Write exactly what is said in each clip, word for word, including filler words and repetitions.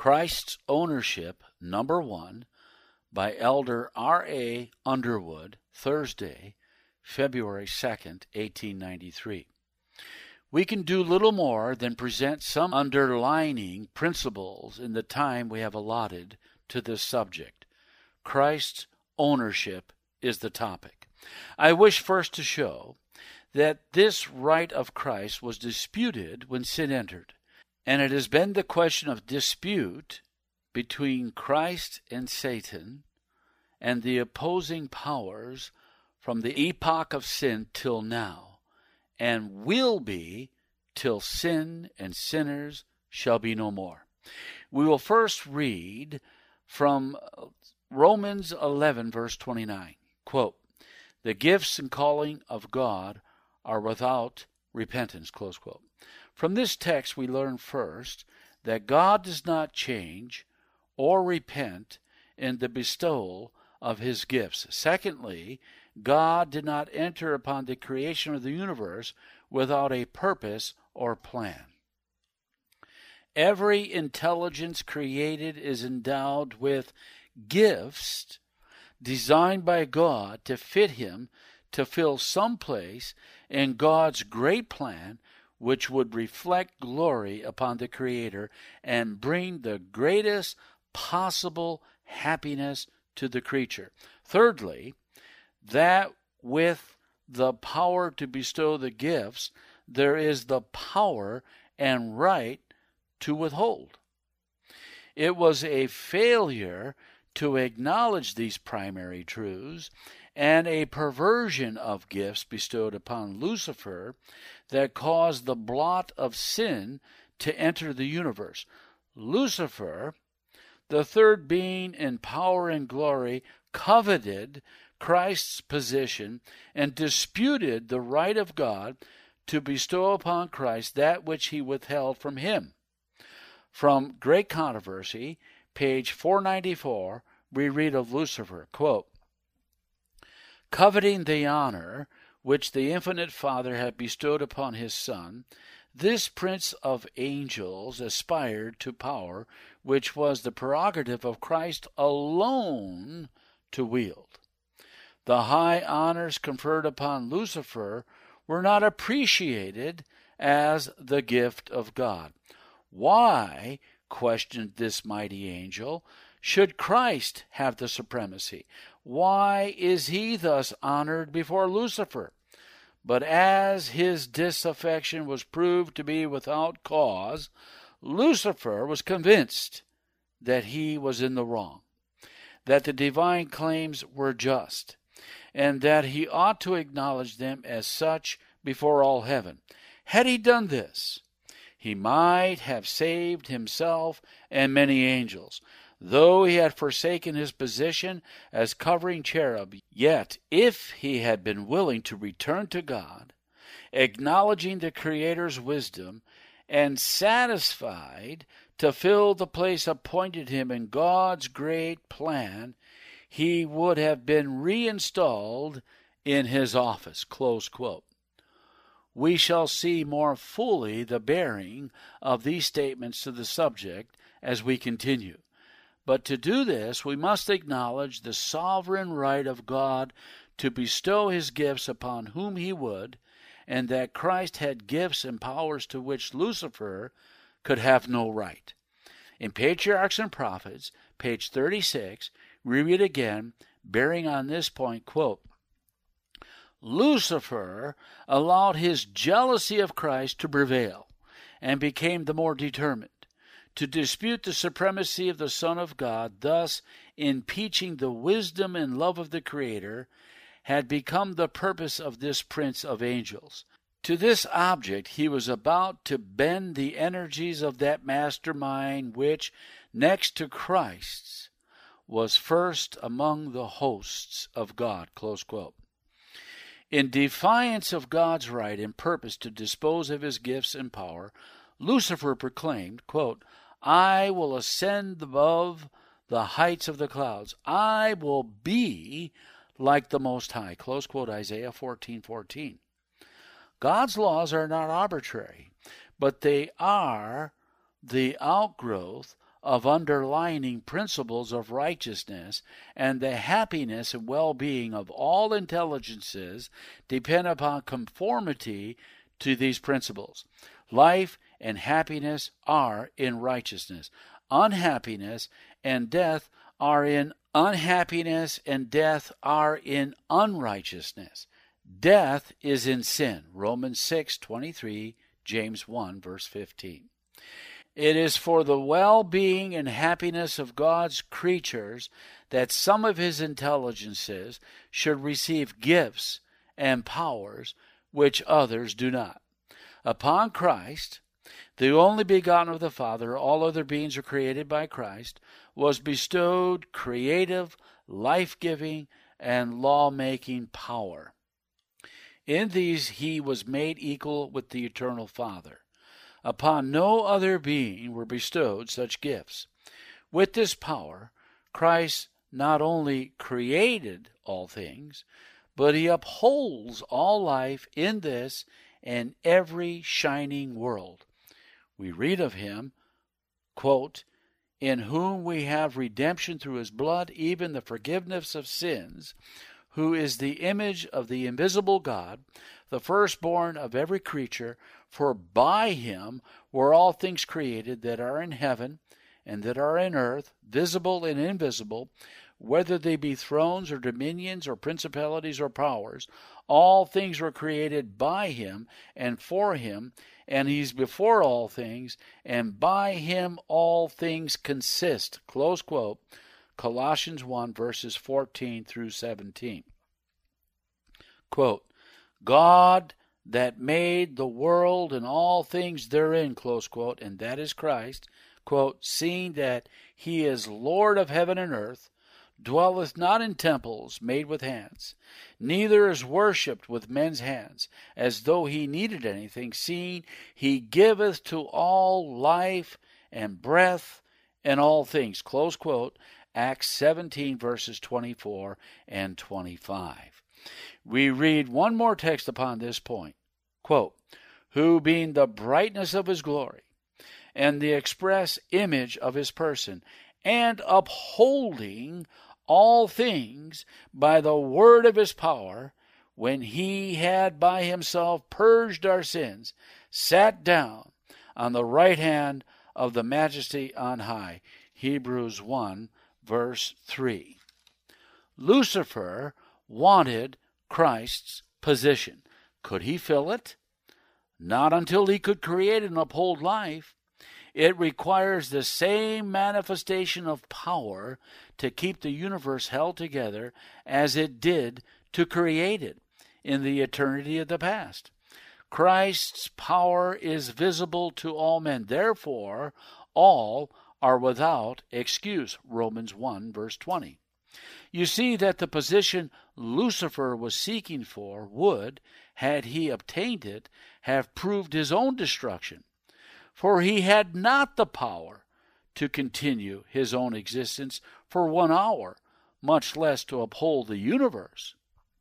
Christ's Ownership, Number One, by Elder R A Underwood, Thursday, February second, eighteen ninety-three. We can do little more than present some underlining principles in the time we have allotted to this subject. Christ's ownership is the topic. I wish first to show that this right of Christ was disputed when sin entered, and it has been the question of dispute between Christ and Satan and the opposing powers from the epoch of sin till now, and will be till sin and sinners shall be no more. We will first read from Romans eleven, verse twenty-nine. Quote, "The gifts and calling of God are without repentance." Close quote. From this text we learn first that God does not change or repent in the bestowal of his gifts. Secondly, God did not enter upon the creation of the universe without a purpose or plan. Every intelligence created is endowed with gifts designed by God to fit him to fill some place in God's great plan, which would reflect glory upon the Creator and bring the greatest possible happiness to the creature. Thirdly, that with the power to bestow the gifts, there is the power and right to withhold. It was a failure to acknowledge these primary truths and a perversion of gifts bestowed upon Lucifer that caused the blot of sin to enter the universe. Lucifer, the third being in power and glory, coveted Christ's position and disputed the right of God to bestow upon Christ that which he withheld from him. From Great Controversy, page four ninety-four, we read of Lucifer, quote, "Coveting the honor which the infinite Father had bestowed upon his Son, this prince of angels aspired to power which was the prerogative of Christ alone to wield. The high honors conferred upon Lucifer were not appreciated as the gift of God. Why, questioned this mighty angel, should Christ have the supremacy? Why is he thus honored before Lucifer? But as his disaffection was proved to be without cause, Lucifer was convinced that he was in the wrong, that the divine claims were just, and that he ought to acknowledge them as such before all heaven. Had he done this, he might have saved himself and many angels. Though he had forsaken his position as covering cherub, yet if he had been willing to return to God, acknowledging the Creator's wisdom, and satisfied to fill the place appointed him in God's great plan, he would have been reinstalled in his office." Close quote. We shall see more fully the bearing of these statements to the subject as we continue. But to do this, we must acknowledge the sovereign right of God to bestow his gifts upon whom he would, and that Christ had gifts and powers to which Lucifer could have no right. In Patriarchs and Prophets, page thirty-six, we read again, bearing on this point, quote, "Lucifer allowed his jealousy of Christ to prevail, and became the more determined to dispute the supremacy of the Son of God, thus impeaching the wisdom and love of the Creator, had become the purpose of this prince of angels. To this object he was about to bend the energies of that mastermind which, next to Christ's, was first among the hosts of God." Close quote. In defiance of God's right and purpose to dispose of his gifts and power, Lucifer proclaimed, quote, "I will ascend above the heights of the clouds. I will be like the Most High." Close quote, Isaiah fourteen fourteen. God's laws are not arbitrary, but they are the outgrowth of underlying principles of righteousness, and the happiness and well-being of all intelligences depend upon conformity to these principles. Life and happiness are in righteousness. Unhappiness and death are in unhappiness, and death are in unrighteousness. Death is in sin. Romans six twenty-three, James one, verse fifteen. It is for the well-being and happiness of God's creatures that some of his intelligences should receive gifts and powers which others do not. Upon Christ, the only begotten of the Father, all other beings are created by Christ, was bestowed creative, life-giving, and law-making power. In these he was made equal with the eternal Father. Upon no other being were bestowed such gifts. With this power, Christ not only created all things, but he upholds all life in this and every shining world. We read of him, quote, in whom we have redemption through his blood, even the forgiveness of sins, who is the image of the invisible God, the firstborn of every creature, for by him were all things created that are in heaven and that are in earth, visible and invisible, whether they be thrones or dominions or principalities or powers. All things were created by him and for him, and he's before all things, and by him all things consist. Close quote. Colossians one, verses fourteen through seventeen. Quote, God that made the world and all things therein, close quote, and that is Christ, quote, seeing that he is Lord of heaven and earth, dwelleth not in temples made with hands, neither is worshipped with men's hands, as though he needed anything, seeing he giveth to all life and breath and all things, close quote, Acts seventeen, verses twenty-four and twenty-five. We read one more text upon this point. Quote, who being the brightness of his glory and the express image of his person, and upholding all things by the word of his power, when he had by himself purged our sins, sat down on the right hand of the majesty on high. Hebrews one, verse three. Lucifer wanted Christ's position. Could he fill it? Not until he could create and uphold life. It requires the same manifestation of power to keep the universe held together as it did to create it in the eternity of the past. Christ's power is visible to all men. Therefore, all are without excuse. Romans one, verse twenty. You see that the position Lucifer was seeking for would, had he obtained it, have proved his own destruction. For he had not the power to continue his own existence for one hour, much less to uphold the universe.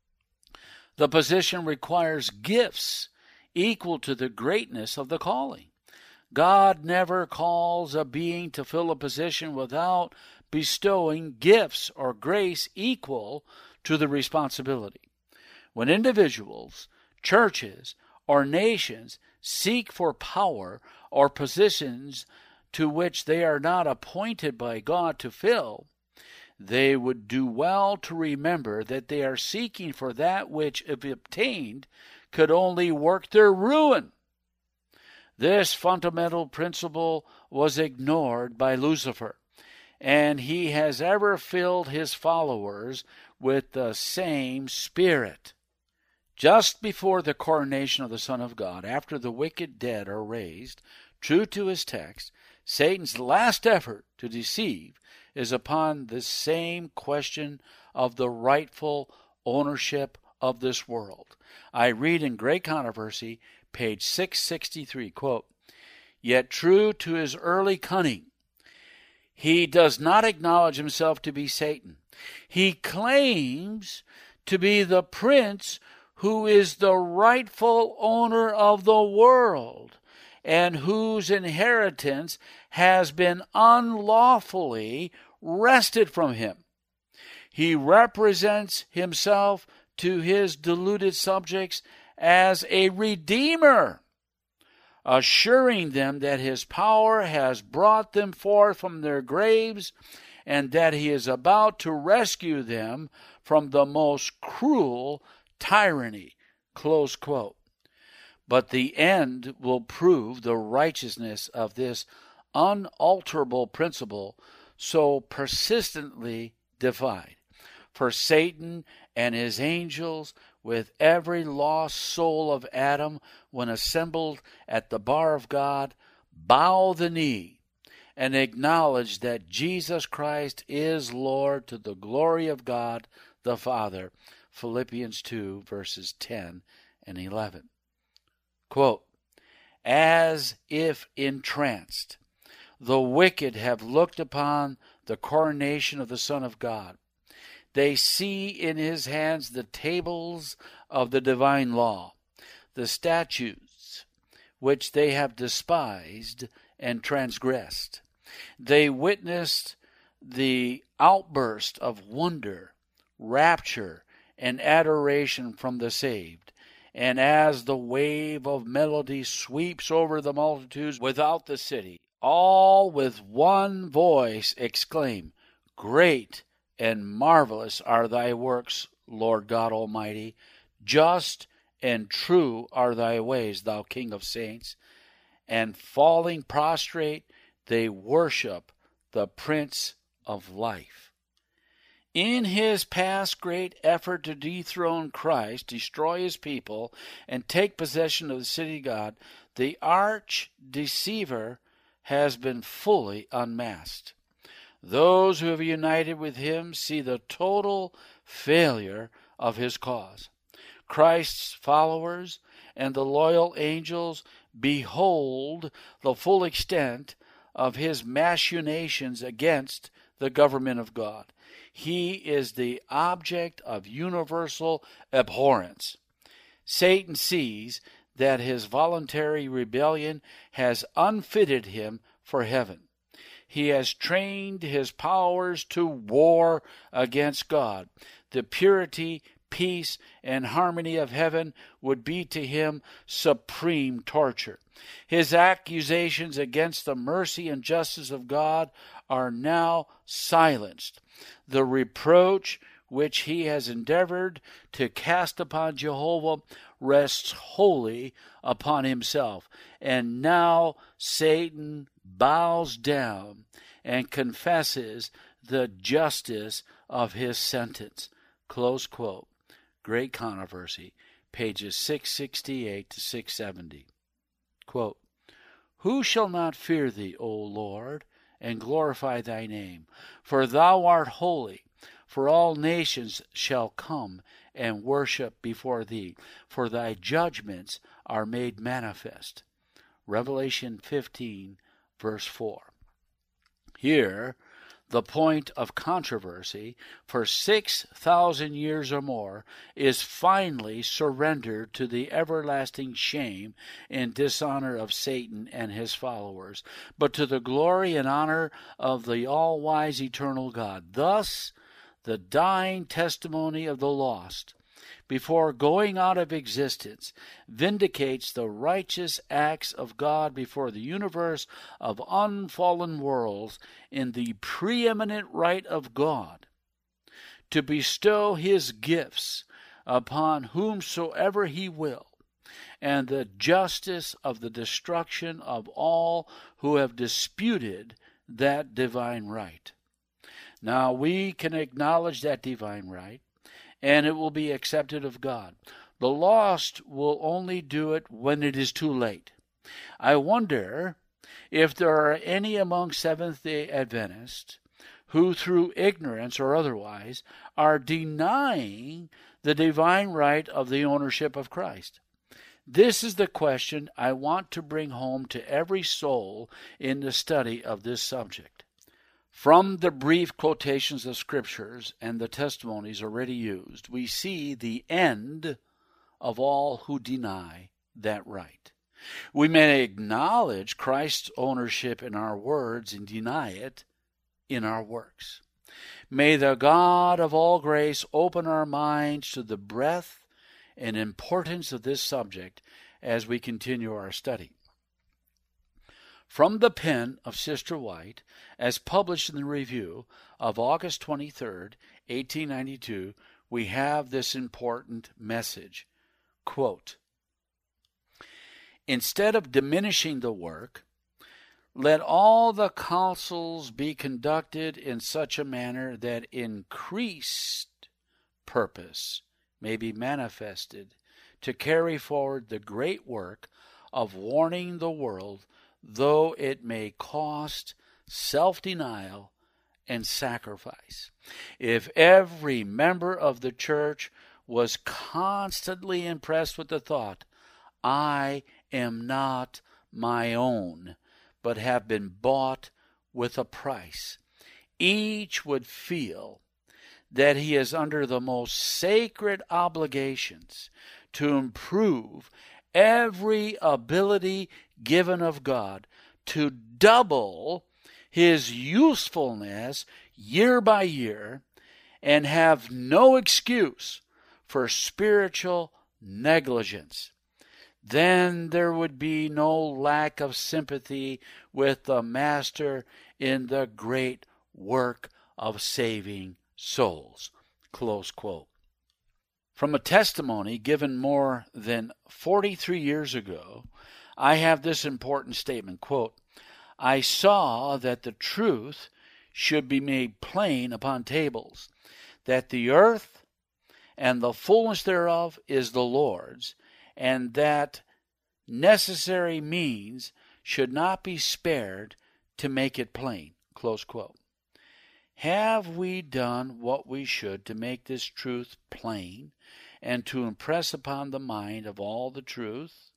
The position requires gifts equal to the greatness of the calling. God never calls a being to fill a position without bestowing gifts or grace equal to the responsibility. When individuals, churches, or nations seek for power or positions to which they are not appointed by God to fill, they would do well to remember that they are seeking for that which, if obtained, could only work their ruin. This fundamental principle was ignored by Lucifer, and he has ever filled his followers with the same spirit. Just before the coronation of the Son of God, after the wicked dead are raised, true to his text, Satan's last effort to deceive is upon the same question of the rightful ownership of this world. I read in Great Controversy, page six sixty-three, quote, yet true to his early cunning, he does not acknowledge himself to be Satan. He claims to be the prince who is the rightful owner of the world, and whose inheritance has been unlawfully wrested from him. He represents himself to his deluded subjects as a redeemer, assuring them that his power has brought them forth from their graves and that he is about to rescue them from the most cruel tyranny. Close quote. But the end will prove the righteousness of this unalterable principle so persistently defied. For Satan and his angels, with every lost soul of Adam, when assembled at the bar of God, bow the knee and acknowledge that Jesus Christ is Lord to the glory of God the Father. Philippians two, verses ten and eleven. Quote, as if entranced, the wicked have looked upon the coronation of the Son of God. They see in his hands the tables of the divine law, the statutes which they have despised and transgressed. They witnessed the outburst of wonder, rapture, and adoration from the saved. And as the wave of melody sweeps over the multitudes without the city, all with one voice exclaim, great and marvelous are thy works, Lord God Almighty. Just and true are thy ways, thou King of saints. And falling prostrate, they worship the Prince of Life. In his past great effort to dethrone Christ, destroy his people, and take possession of the city of God, the arch deceiver has been fully unmasked. Those who have united with him see the total failure of his cause. Christ's followers and the loyal angels behold the full extent of his machinations against the government of God. He is the object of universal abhorrence. Satan sees that his voluntary rebellion has unfitted him for heaven. He has trained his powers to war against God. The purity, peace, and harmony of heaven would be to him supreme torture. His accusations against the mercy and justice of God are now silenced. The reproach which he has endeavored to cast upon Jehovah rests wholly upon himself. And now Satan bows down and confesses the justice of his sentence. Close quote. Great Controversy, pages six sixty-eight to six seventy. Quote, who shall not fear thee, O Lord, and glorify thy name? For thou art holy. For all nations shall come and worship before thee, for thy judgments are made manifest. Revelation fifteen, verse four. Here, the point of controversy for six thousand years or more is finally surrendered to the everlasting shame and dishonor of Satan and his followers, but to the glory and honor of the all-wise eternal God. Thus, the dying testimony of the lost, before going out of existence, vindicates the righteous acts of God before the universe of unfallen worlds in the preeminent right of God to bestow his gifts upon whomsoever he will, and the justice of the destruction of all who have disputed that divine right. Now we can acknowledge that divine right, and it will be accepted of God. The lost will only do it when it is too late. I wonder if there are any among Seventh-day Adventists who, through ignorance or otherwise, are denying the divine right of the ownership of Christ. This is the question I want to bring home to every soul in the study of this subject. From the brief quotations of scriptures and the testimonies already used, we see the end of all who deny that right. We may acknowledge Christ's ownership in our words and deny it in our works. May the God of all grace open our minds to the breadth and importance of this subject as we continue our study. From the pen of Sister White, as published in the Review of August twenty-third, eighteen ninety-two, we have this important message. Quote, "Instead of diminishing the work, let all the councils be conducted in such a manner that increased purpose may be manifested to carry forward the great work of warning the world, though it may cost self-denial and sacrifice. If every member of the church was constantly impressed with the thought, I am not my own, but have been bought with a price, each would feel that he is under the most sacred obligations to improve every ability given of God, to double his usefulness year by year, and have no excuse for spiritual negligence. Then there would be no lack of sympathy with the Master in the great work of saving souls." Close quote. From a testimony given more than forty-three years ago, I have this important statement, quote, "I saw that the truth should be made plain upon tables, that the earth and the fullness thereof is the Lord's, and that necessary means should not be spared to make it plain." Close quote. Have we done what we should to make this truth plain and to impress upon the mind of all the truth?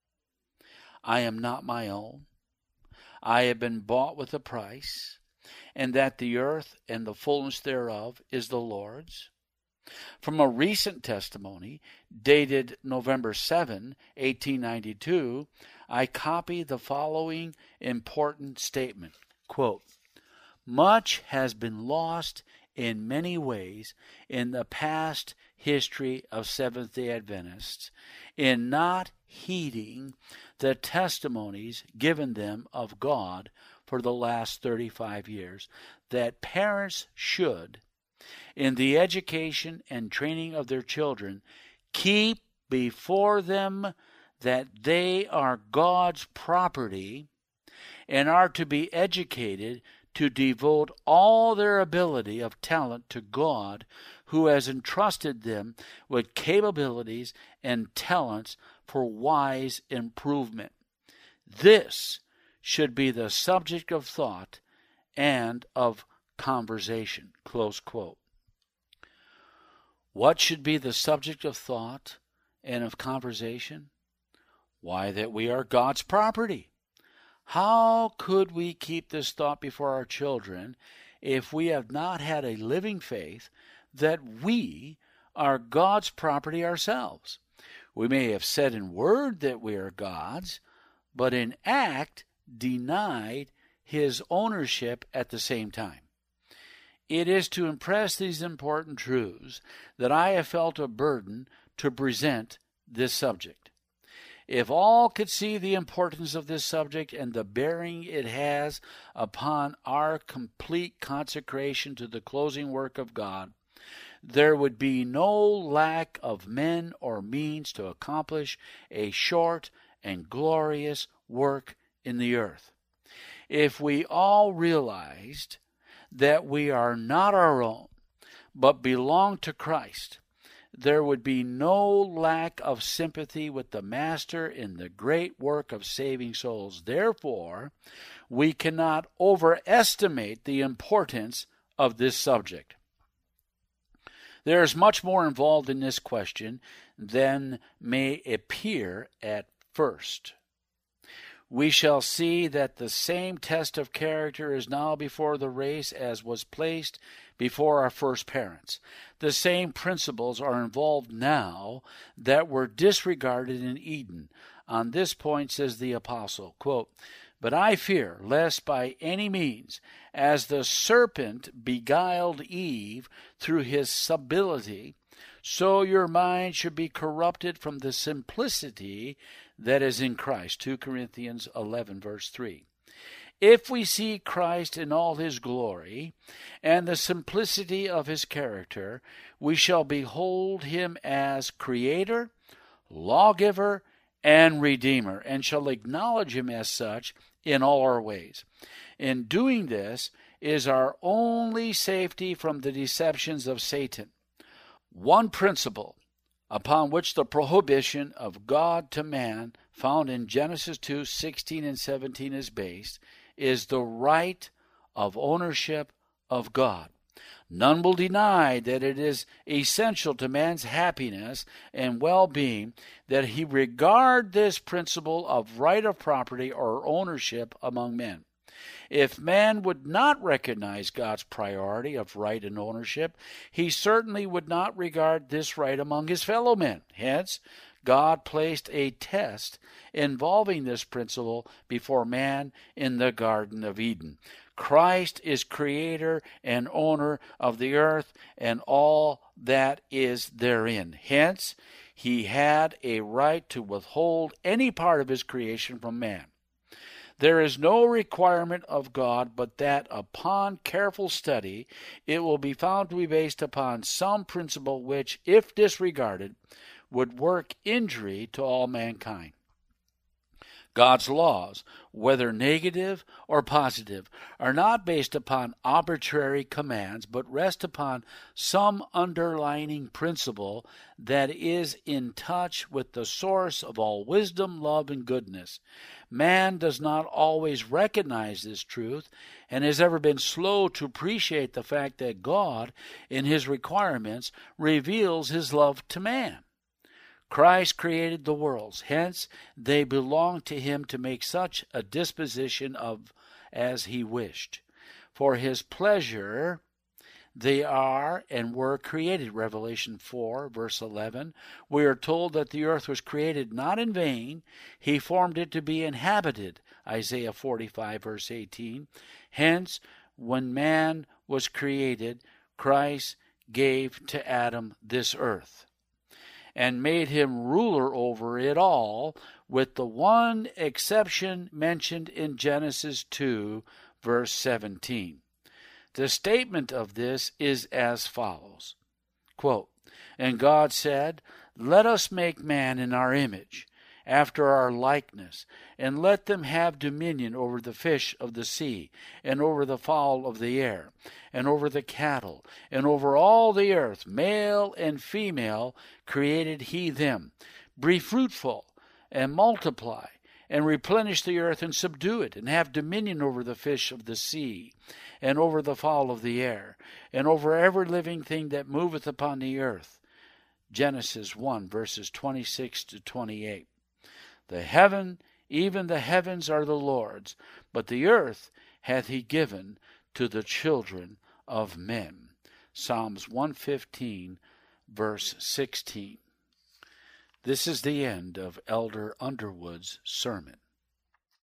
I am not my own. I have been bought with a price, and that the earth and the fullness thereof is the Lord's. From a recent testimony, dated November seventh, eighteen ninety-two, I copy the following important statement. Quote, "Much has been lost in many ways in the past history of Seventh-day Adventists in not heeding the testimonies given them of God for the last thirty-five years, that parents should, in the education and training of their children, keep before them that they are God's property and are to be educated to devote all their ability of talent to God, who has entrusted them with capabilities and talents for wise improvement. This should be the subject of thought and of conversation." Close quote. What should be the subject of thought and of conversation? Why, that we are God's property. How could we keep this thought before our children if we have not had a living faith that we are God's property ourselves? We may have said in word that we are God's, but in act denied his ownership at the same time. It is to impress these important truths that I have felt a burden to present this subject. If all could see the importance of this subject and the bearing it has upon our complete consecration to the closing work of God, there would be no lack of men or means to accomplish a short and glorious work in the earth. If we all realized that we are not our own, but belong to Christ, there would be no lack of sympathy with the Master in the great work of saving souls. Therefore, we cannot overestimate the importance of this subject. There is much more involved in this question than may appear at first. we shall see that the same test of character is now before the race as was placed before our first parents. The same principles are involved now that were disregarded in Eden. On this point, says the apostle, quote, "But I fear, lest by any means, as the serpent beguiled Eve through his subtlety, so your mind should be corrupted from the simplicity that is in Christ." Second Corinthians eleven, verse three. If we see Christ in all his glory and the simplicity of his character, we shall behold him as Creator, Lawgiver, and Redeemer, and shall acknowledge him as such in all our ways. In doing this is our only safety from the deceptions of Satan. One principle upon which the prohibition of God to man found in Genesis two, sixteen and seventeen is based is the right of ownership of God. None will deny that it is essential to man's happiness and well-being that he regard this principle of right of property or ownership among men. If man would not recognize God's priority of right and ownership, he certainly would not regard this right among his fellow men. Hence, God placed a test involving this principle before man in the Garden of Eden. Christ is creator and owner of the earth and all that is therein. Hence, he had a right to withhold any part of his creation from man. There is no requirement of God but that upon careful study it will be found to be based upon some principle which, if disregarded, would work injury to all mankind. God's laws, whether negative or positive, are not based upon arbitrary commands, but rest upon some underlying principle that is in touch with the source of all wisdom, love, and goodness. Man does not always recognize this truth and has ever been slow to appreciate the fact that God, in his requirements, reveals his love to man. Christ created the worlds, hence they belong to him to make such a disposition of as he wished. For his pleasure they are and were created. Revelation four, verse eleven. We are told that the earth was created not in vain. He formed it to be inhabited. Isaiah forty-five, verse eighteen. Hence, when man was created, Christ gave to Adam this earth and made him ruler over it all, with the one exception mentioned in Genesis two, verse seventeen. The statement of this is as follows, quote, "And God said, Let us make man in our image, after our likeness, and let them have dominion over the fish of the sea, and over the fowl of the air, and over the cattle, and over all the earth, male and female created he them. Be fruitful, and multiply, and replenish the earth, and subdue it, and have dominion over the fish of the sea, and over the fowl of the air, and over every living thing that moveth upon the earth." Genesis one, verses twenty-six to twenty-eight. "The heaven, even the heavens are the Lord's, but the earth hath he given to the children of men." Psalms one fifteen, verse sixteen. This is the end of Elder Underwood's sermon.